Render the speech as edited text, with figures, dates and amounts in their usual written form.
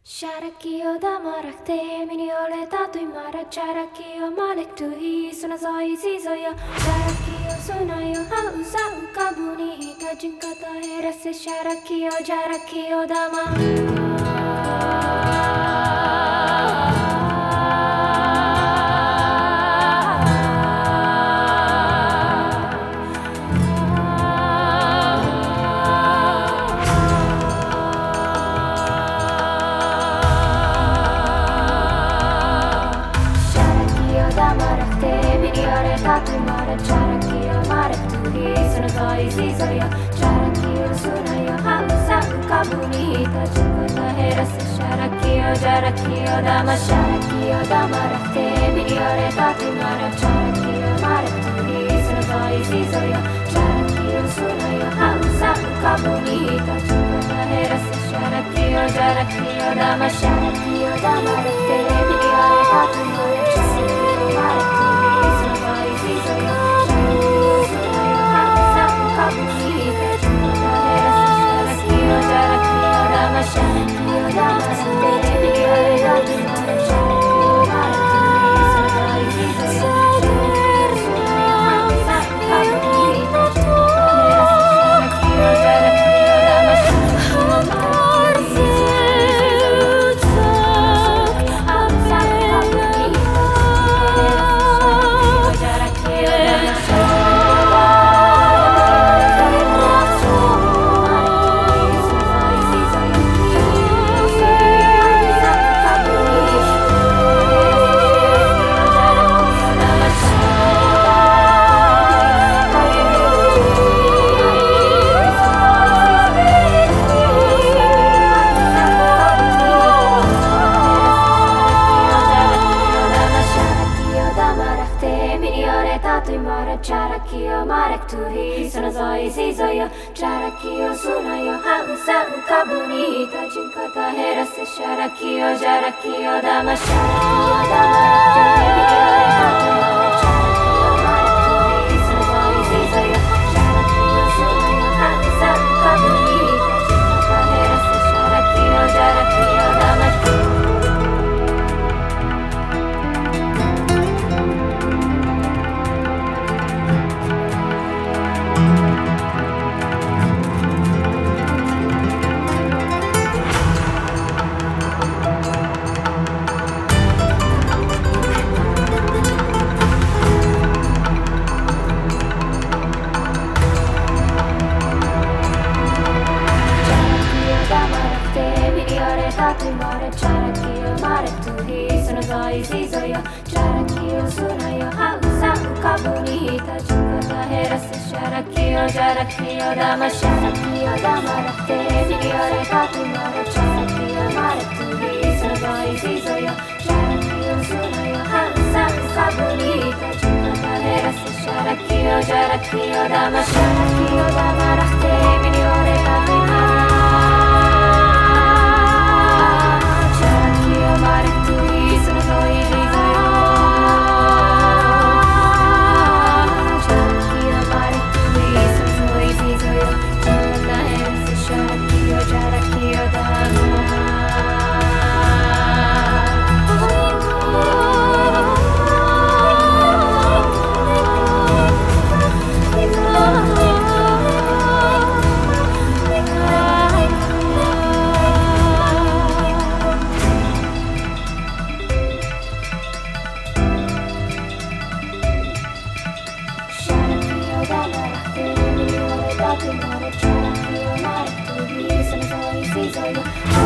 Şarkıyı damarak temini oleta tuymara Şarkıyı malik tuhi suna zoi zizoyo Şarkıyı sunayo hausa ukabuni hita jinkata herase Şarkıyı jarakıyı dama Şarkıyı marek tuhi suna zoi zizoyo Şarkıyı sunayo hausa ukabuni hita jinkata herase Şarkıyı jarakıyı dama Şarkıyı damarak temini oleta tuymara Şarkıyı marek tuhi suna zoi zizoyo Şarkıyı sunayo hausa ukabuni hita jinkata herase Şarkıyı jarakıyı dama Şarkıyı damarak temini oleta tuymara Şarkıyı marek tuhi suna zoi zizoyo Şarkıyı marek tuhi suna zoi zizoyo Şarkıyı sunayo hausa ukabuni hita jinkata herase Şarkıyı jarakıyı dama Şarkıyı damarak temini oleta tuymara Şarkıyı marek tuhi suna zoi zizoyo Şarkıyı sunayo hausa ukabuni hita jinkata herase Şarkıyı jarakıyı dama Şarkıyı marek tuhi suna zoi zizoyo Şarkıyı sunayo hausa ukabuni hita jinkata herase Şarkıyı jarakıyı dama Şarkıyı damarak temini oleta tuymara Şarkıyı marek tuhi suna zoi zizoyo Şarkıyı sunayo hausa ukabuni hita jinkata herase Şarkıyı jarakıyı dama Şarkıyı damarak temini oleta tuymara Marek tuhi suna zoi zizoyo Şarkıyı marek tuhi suna zoi zizoyo Jinkata herase Şarkıyı jarakıyı dama Şarkıyı marek tuhi suna zoi zizoyo